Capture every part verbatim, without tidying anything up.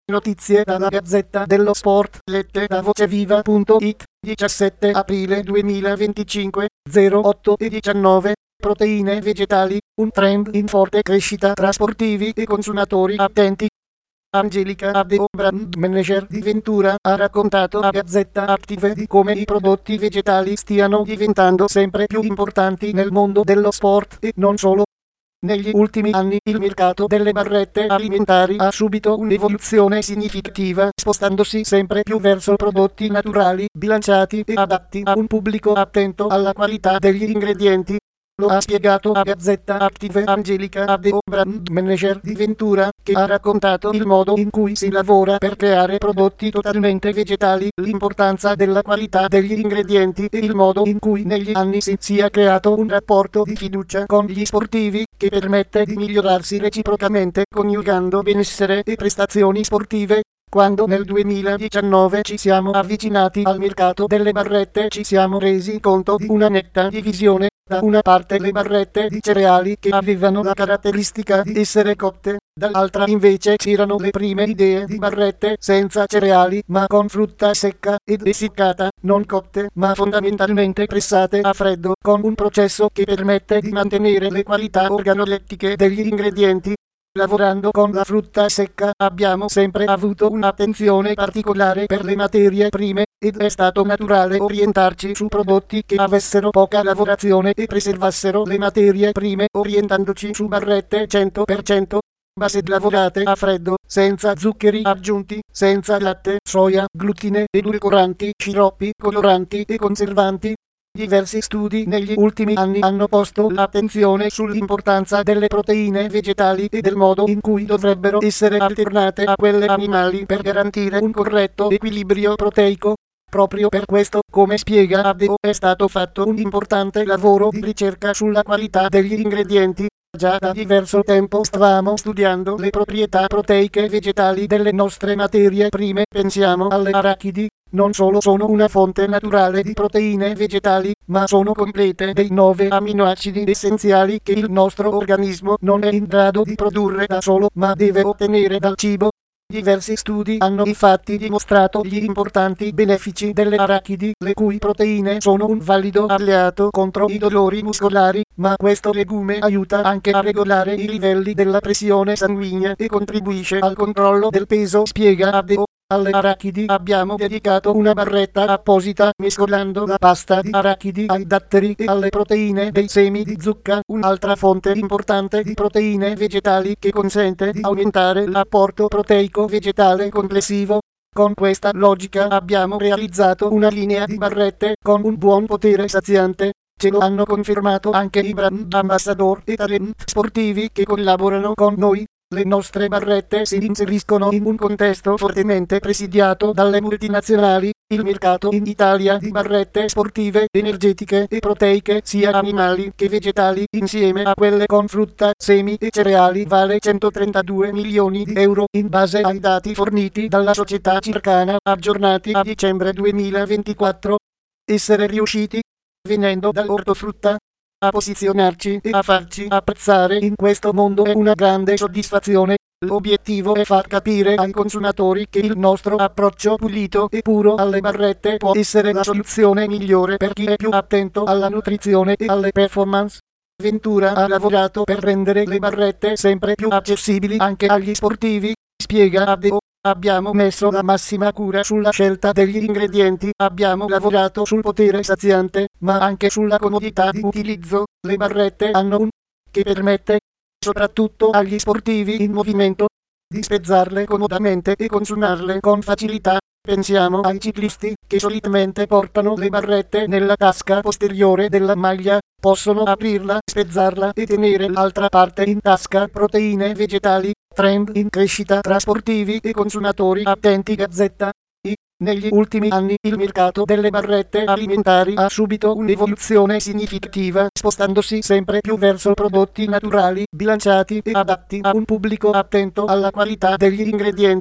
Notizie dalla Gazzetta dello Sport, lette da voceviva punto it, diciassette aprile duemilaventicinque, zero otto e diciannove. Proteine vegetali, un trend in forte crescita tra sportivi e consumatori attenti. Angelica Addeo, brand manager di Ventura, ha raccontato a Gazzetta Active di come i prodotti vegetali stiano diventando sempre più importanti nel mondo dello sport e non solo. Negli ultimi anni il mercato delle barrette alimentari ha subito un'evoluzione significativa, spostandosi sempre più verso prodotti naturali, bilanciati e adatti a un pubblico attento alla qualità degli ingredienti. Lo ha spiegato a Gazzetta Active Angelica Addeo, brand manager di Ventura, che ha raccontato il modo in cui si lavora per creare prodotti totalmente vegetali, l'importanza della qualità degli ingredienti e il modo in cui negli anni si sia creato un rapporto di fiducia con gli sportivi, che permette di migliorarsi reciprocamente coniugando benessere e prestazioni sportive. Quando nel duemiladiciannove ci siamo avvicinati al mercato delle barrette ci siamo resi conto di una netta divisione. Da una parte le barrette di cereali che avevano la caratteristica di essere cotte, dall'altra invece c'erano le prime idee di barrette senza cereali ma con frutta secca ed essiccata, non cotte ma fondamentalmente pressate a freddo con un processo che permette di mantenere le qualità organolettiche degli ingredienti. Lavorando con la frutta secca abbiamo sempre avuto un'attenzione particolare per le materie prime, ed è stato naturale orientarci su prodotti che avessero poca lavorazione e preservassero le materie prime, orientandoci su barrette cento per cento base lavorate a freddo, senza zuccheri aggiunti, senza latte, soia, glutine, edulcoranti, sciroppi, coloranti e conservanti. Diversi studi negli ultimi anni hanno posto l'attenzione sull'importanza delle proteine vegetali e del modo in cui dovrebbero essere alternate a quelle animali per garantire un corretto equilibrio proteico. Proprio per questo, come spiega Addeo, è stato fatto un importante lavoro di ricerca sulla qualità degli ingredienti. Già da diverso tempo stavamo studiando le proprietà proteiche vegetali delle nostre materie prime. Pensiamo alle arachidi. Non solo sono una fonte naturale di proteine vegetali, ma sono complete dei nove aminoacidi essenziali che il nostro organismo non è in grado di produrre da solo, ma deve ottenere dal cibo. Diversi studi hanno infatti dimostrato gli importanti benefici delle arachidi, le cui proteine sono un valido alleato contro i dolori muscolari, ma questo legume aiuta anche a regolare i livelli della pressione sanguigna e contribuisce al controllo del peso, spiega Addeo. Alle arachidi abbiamo dedicato una barretta apposita, mescolando la pasta di arachidi ai datteri e alle proteine dei semi di zucca, un'altra fonte importante di proteine vegetali che consente di aumentare l'apporto proteico vegetale complessivo. Con questa logica abbiamo realizzato una linea di barrette con un buon potere saziante. Ce lo hanno confermato anche i brand ambassador e talent sportivi che collaborano con noi. Le nostre barrette si inseriscono in un contesto fortemente presidiato dalle multinazionali. Il mercato in Italia di barrette sportive, energetiche e proteiche, sia animali che vegetali, insieme a quelle con frutta, semi e cereali, vale centotrentadue milioni di euro, in base ai dati forniti dalla società Circana, aggiornati a dicembre duemilaventiquattro. Essere riusciti, venendo dall'ortofrutta, a posizionarci e a farci apprezzare in questo mondo è una grande soddisfazione. L'obiettivo è far capire ai consumatori che il nostro approccio pulito e puro alle barrette può essere la soluzione migliore per chi è più attento alla nutrizione e alle performance. Ventura ha lavorato per rendere le barrette sempre più accessibili anche agli sportivi, spiega Addeo. Abbiamo messo la massima cura sulla scelta degli ingredienti, abbiamo lavorato sul potere saziante, ma anche sulla comodità di utilizzo. Le barrette hanno un che permette, soprattutto agli sportivi in movimento, di spezzarle comodamente e consumarle con facilità. Pensiamo ai ciclisti che solitamente portano le barrette nella tasca posteriore della maglia, possono aprirla, spezzarla e tenere l'altra parte in tasca. Proteine vegetali, trend in crescita tra sportivi e consumatori attenti. Gazzetta I. Negli ultimi anni il mercato delle barrette alimentari ha subito un'evoluzione significativa, spostandosi sempre più verso prodotti naturali, bilanciati e adatti a un pubblico attento alla qualità degli ingredienti.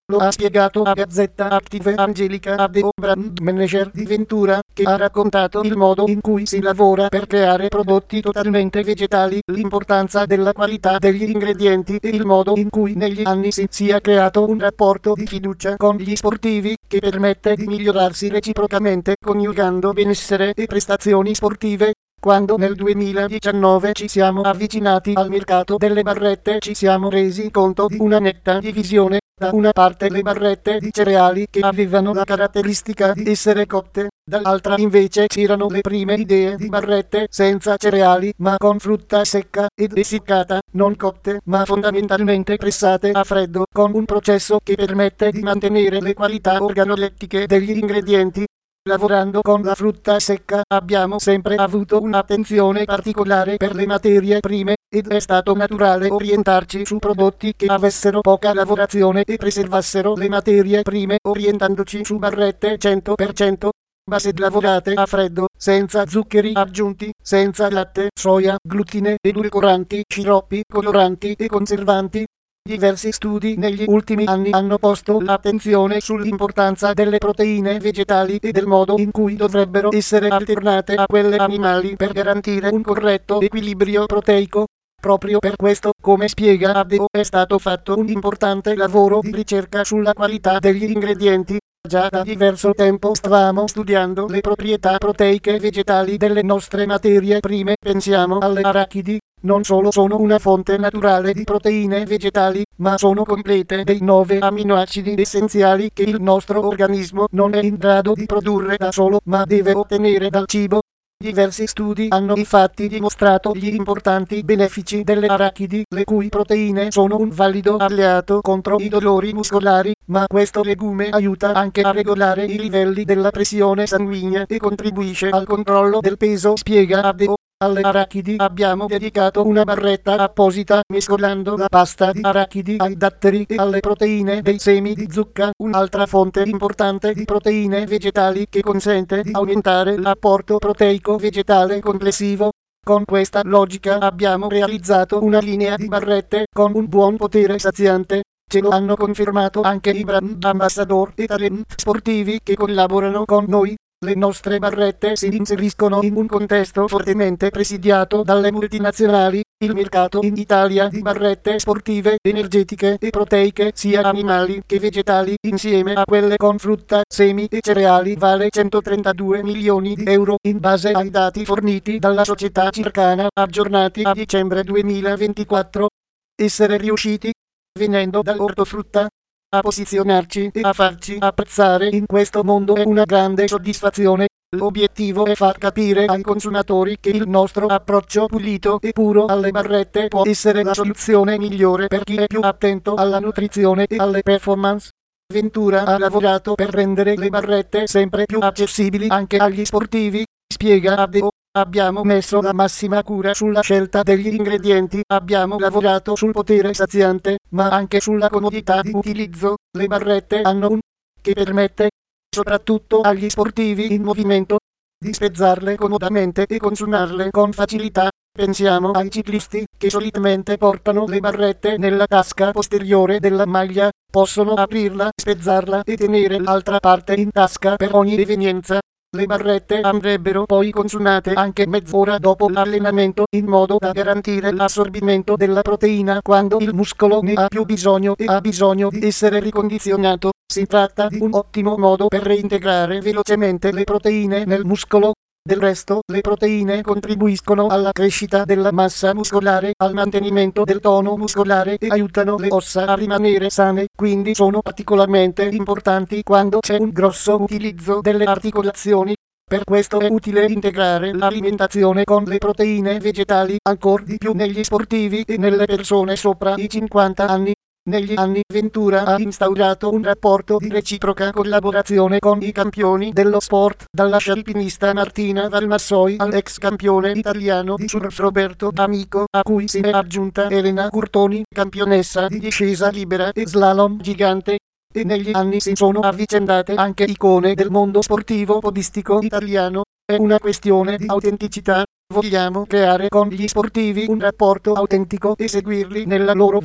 Lo ha spiegato a Gazzetta Active Angelica Adeo, brand manager di Ventura, che ha raccontato il modo in cui si lavora per creare prodotti totalmente vegetali, l'importanza della qualità degli ingredienti e il modo in cui negli anni si sia creato un rapporto di fiducia con gli sportivi che permette di migliorarsi reciprocamente coniugando benessere e prestazioni sportive. Quando nel duemiladiciannove ci siamo avvicinati al mercato delle barrette ci siamo resi conto di una netta divisione, da una parte le barrette di cereali che avevano la caratteristica di essere cotte, dall'altra invece c'erano le prime idee di barrette senza cereali ma con frutta secca ed essiccata, non cotte ma fondamentalmente pressate a freddo con un processo che permette di mantenere le qualità organolettiche degli ingredienti. Lavorando con la frutta secca abbiamo sempre avuto un'attenzione particolare per le materie prime, ed è stato naturale orientarci su prodotti che avessero poca lavorazione e preservassero le materie prime orientandoci su barrette cento per cento base lavorate a freddo, senza zuccheri aggiunti, senza latte, soia, glutine, edulcoranti, sciroppi, coloranti e conservanti. Diversi studi negli ultimi anni hanno posto l'attenzione sull'importanza delle proteine vegetali e del modo in cui dovrebbero essere alternate a quelle animali per garantire un corretto equilibrio proteico. Proprio per questo, come spiega Adeo, è stato fatto un importante lavoro di ricerca sulla qualità degli ingredienti. Già da diverso tempo stavamo studiando le proprietà proteiche vegetali delle nostre materie prime, pensiamo alle arachidi. Non solo sono una fonte naturale di proteine vegetali, ma sono complete dei nove aminoacidi essenziali che il nostro organismo non è in grado di produrre da solo, ma deve ottenere dal cibo. Diversi studi hanno infatti dimostrato gli importanti benefici delle arachidi, le cui proteine sono un valido alleato contro i dolori muscolari, ma questo legume aiuta anche a regolare i livelli della pressione sanguigna e contribuisce al controllo del peso, spiega Adeo. Alle arachidi abbiamo dedicato una barretta apposita mescolando la pasta di arachidi ai datteri e alle proteine dei semi di zucca, un'altra fonte importante di proteine vegetali che consente di aumentare l'apporto proteico vegetale complessivo. Con questa logica abbiamo realizzato una linea di barrette con un buon potere saziante. Ce lo hanno confermato anche i brand ambassador e talent sportivi che collaborano con noi. Le nostre barrette si inseriscono in un contesto fortemente presidiato dalle multinazionali. Il mercato in Italia di barrette sportive, energetiche e proteiche, sia animali che vegetali, insieme a quelle con frutta, semi e cereali, vale centotrentadue milioni di euro, in base ai dati forniti dalla società Circana, aggiornati a dicembre duemilaventiquattro. Essere riusciti, venendo dall'ortofrutta, a posizionarci e a farci apprezzare in questo mondo è una grande soddisfazione. L'obiettivo è far capire ai consumatori che il nostro approccio pulito e puro alle barrette può essere la soluzione migliore per chi è più attento alla nutrizione e alle performance. Ventura ha lavorato per rendere le barrette sempre più accessibili anche agli sportivi, spiega Adeo. Abbiamo messo la massima cura sulla scelta degli ingredienti, abbiamo lavorato sul potere saziante, ma anche sulla comodità di utilizzo. Le barrette hanno un che permette, soprattutto agli sportivi in movimento, di spezzarle comodamente e consumarle con facilità. Pensiamo ai ciclisti che solitamente portano le barrette nella tasca posteriore della maglia, possono aprirla, spezzarla e tenere l'altra parte in tasca per ogni evenienza. Le barrette andrebbero poi consumate anche mezz'ora dopo l'allenamento in modo da garantire l'assorbimento della proteina quando il muscolo ne ha più bisogno e ha bisogno di essere ricondizionato. Si tratta di un ottimo modo per reintegrare velocemente le proteine nel muscolo. Del resto, le proteine contribuiscono alla crescita della massa muscolare, al mantenimento del tono muscolare e aiutano le ossa a rimanere sane, quindi sono particolarmente importanti quando c'è un grosso utilizzo delle articolazioni. Per questo è utile integrare l'alimentazione con le proteine vegetali, ancor di più negli sportivi e nelle persone sopra i cinquanta anni. Negli anni Ventura ha instaurato un rapporto di reciproca collaborazione con i campioni dello sport, dalla scialpinista Martina Valmassoi all'ex campione italiano di surf Roberto D'Amico, a cui si è aggiunta Elena Curtoni, campionessa di discesa libera e slalom gigante. E negli anni si sono avvicendate anche icone del mondo sportivo podistico italiano. È una questione di autenticità. Vogliamo creare con gli sportivi un rapporto autentico e seguirli nella loro vita,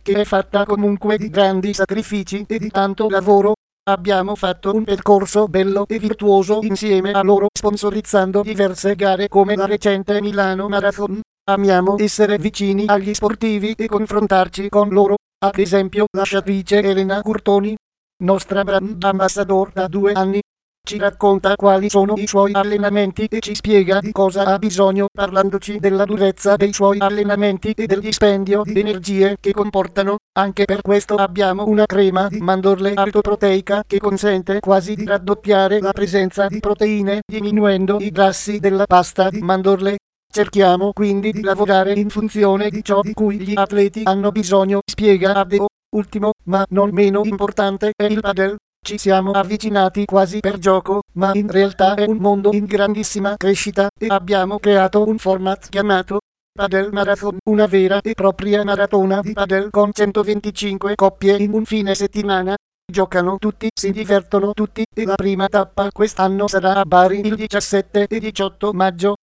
che è fatta comunque di grandi sacrifici e di tanto lavoro. Abbiamo fatto un percorso bello e virtuoso insieme a loro, sponsorizzando diverse gare come la recente Milano Marathon. Amiamo essere vicini agli sportivi e confrontarci con loro, ad esempio la sciatrice Elena Curtoni, nostra brand ambassador da due anni. Ci racconta quali sono i suoi allenamenti e ci spiega di cosa ha bisogno, parlandoci della durezza dei suoi allenamenti e del dispendio di energie che comportano. Anche per questo abbiamo una crema di mandorle altoproteica che consente quasi di raddoppiare la presenza di proteine, diminuendo i grassi della pasta di mandorle. Cerchiamo quindi di lavorare in funzione di ciò di cui gli atleti hanno bisogno, spiega Adeo. Ultimo, ma non meno importante, è il padel. Ci siamo avvicinati quasi per gioco, ma in realtà è un mondo in grandissima crescita e abbiamo creato un format chiamato Padel Marathon, una vera e propria maratona di padel con centoventicinque coppie in un fine settimana. Giocano tutti, si divertono tutti e la prima tappa quest'anno sarà a Bari il diciassette e diciotto maggio.